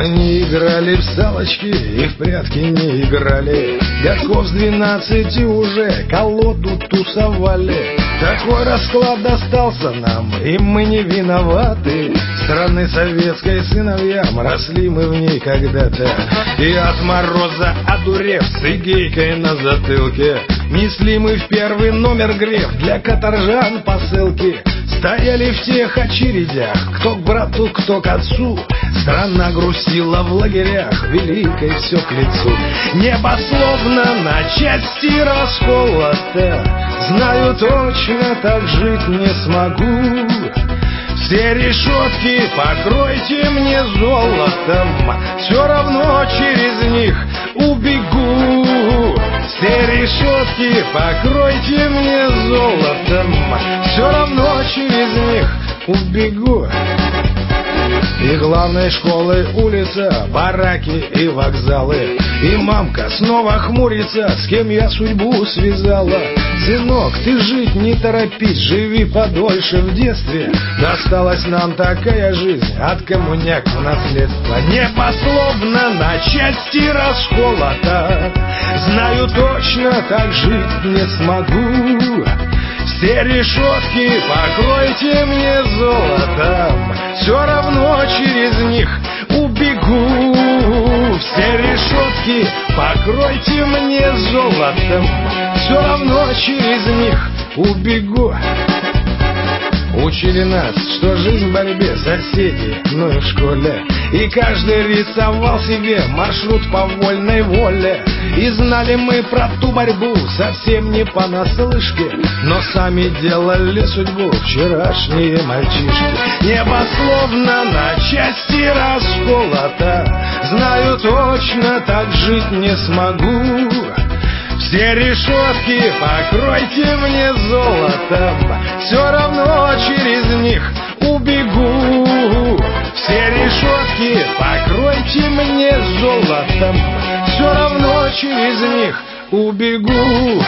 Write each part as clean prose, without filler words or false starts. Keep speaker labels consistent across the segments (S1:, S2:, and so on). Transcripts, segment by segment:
S1: Мы не играли в салочки и в прятки не играли. Годков с 12 уже колоду тусовали. Такой расклад достался нам, и мы не виноваты. Страны советской сыновьям, росли мы в ней когда-то. И от мороза одурев, с игейкой на затылке, несли мы в первый номер греф для каторжан посылки. Стояли в тех очередях, кто к брату, кто к отцу. Страна грустила в лагерях, великой все к лицу. Небо словно на части расколото. Знаю точно, так жить не смогу. Все решетки покройте мне золотом, все равно через них убегу. Все решетки покройте мне золотом, все равно через них убегу. И главной школой улица, бараки и вокзалы. И мамка снова хмурится, с кем я судьбу связала. Сынок, ты жить не торопись, живи подольше в детстве. Досталась нам такая жизнь от коммуняк в наследство. Небо словно на части расколото. Знаю точно, так жить не смогу. Все решетки покройте мне золотом, все равно через них убегу. Все решетки покройте мне золотом, все равно через них убегу. Учили нас, что жизнь в борьбе, соседи, ну и в школе. И каждый рисовал себе маршрут по вольной воле. И знали мы про ту борьбу совсем не понаслышке, но сами делали судьбу вчерашние мальчишки. Небо словно на части расколото. Знаю точно, так жить не смогу. Все решетки покройте мне золотом, все равно через них убегу. Все решетки покройте мне золотом, все равно через них убегу.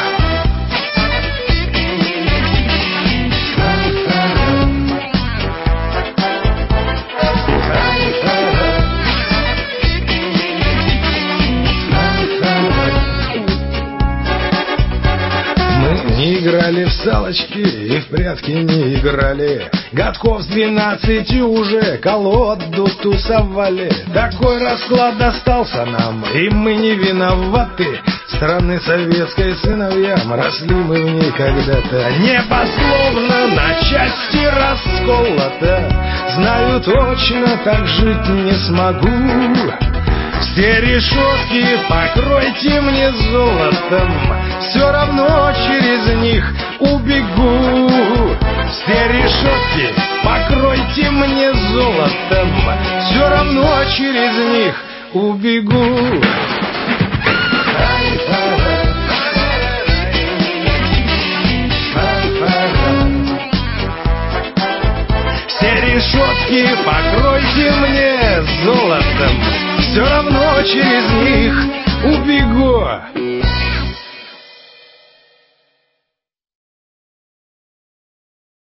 S1: Не играли в салочки и в прятки не играли. Годков с 12 уже колоду тусовали. Такой расклад достался нам, и мы не виноваты. Страны советской сыновьям, росли мы в ней когда-то. Небо словно на части расколото. Знаю точно, так жить не смогу. Все решетки покройте мне золотом, все равно через них убегу. Все решетки покройте мне золотом, все равно через них убегу. Все решетки покройте мне золотом, все равно через них убегу.